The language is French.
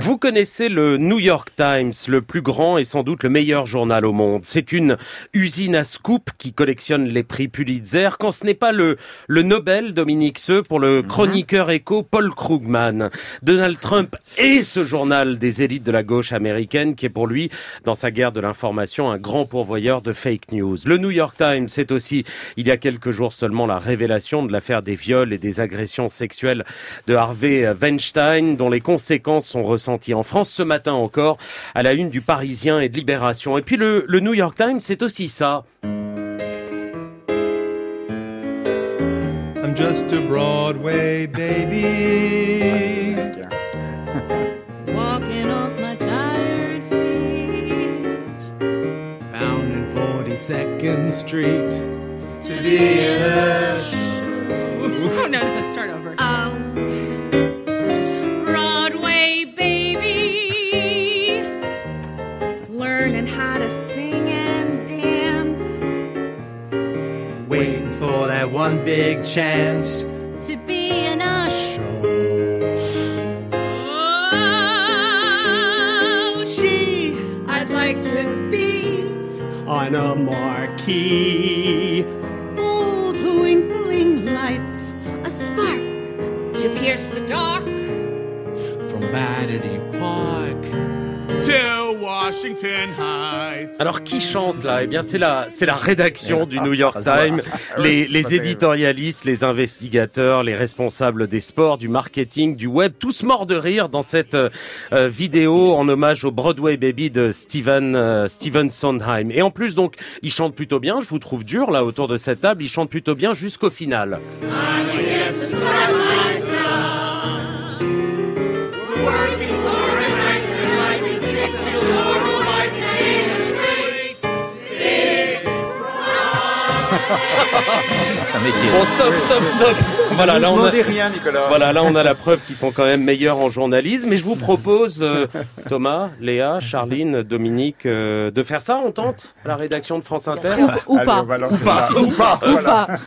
Vous connaissez le New York Times, le plus grand et sans doute le meilleur journal au monde. C'est une usine à scoop qui collectionne les prix Pulitzer, quand ce n'est pas le Nobel, Dominique Seux, pour le chroniqueur éco Paul Krugman. Donald Trump est ce journal des élites de la gauche américaine qui est pour lui, dans sa guerre de l'information, un grand pourvoyeur de fake news. Le New York Times, c'est aussi, il y a quelques jours seulement, la révélation de l'affaire des viols et des agressions sexuelles de Harvey Weinstein, dont les conséquences sont ressenties en France ce matin encore, à la une du Parisien et de Libération. Et puis le New York Times, c'est aussi ça. I'm just a Broadway baby. Walking off my tired feet. Bound in 42nd Street to be in a show. Oh, no, start over. Broadway baby, learning how to sing and dance, Waiting for that one big chance To be in a show. oh, gee, I'd like to be on a marquee. old twinkling lights, a spark to pierce the dark. From Battery Park to Washington Heights. Alors qui chante là ? Eh bien c'est la rédaction du New York Times, les éditorialistes, les investigateurs, les responsables des sports, du marketing, du web, tous morts de rire dans cette vidéo en hommage au Broadway Baby de Stephen Sondheim. Et en plus donc, ils chantent plutôt bien, je vous trouve dur là autour de cette table, ils chantent plutôt bien jusqu'au final. Bon, stop. Voilà, là, rien, Nicolas. Voilà, là on a la preuve qu'ils sont quand même meilleurs en journalisme. Et je vous propose, Thomas, Léa, Charline, Dominique, de faire ça, on tente, à la rédaction de France Inter. Allez, on va lancer ça. Ou pas. Voilà.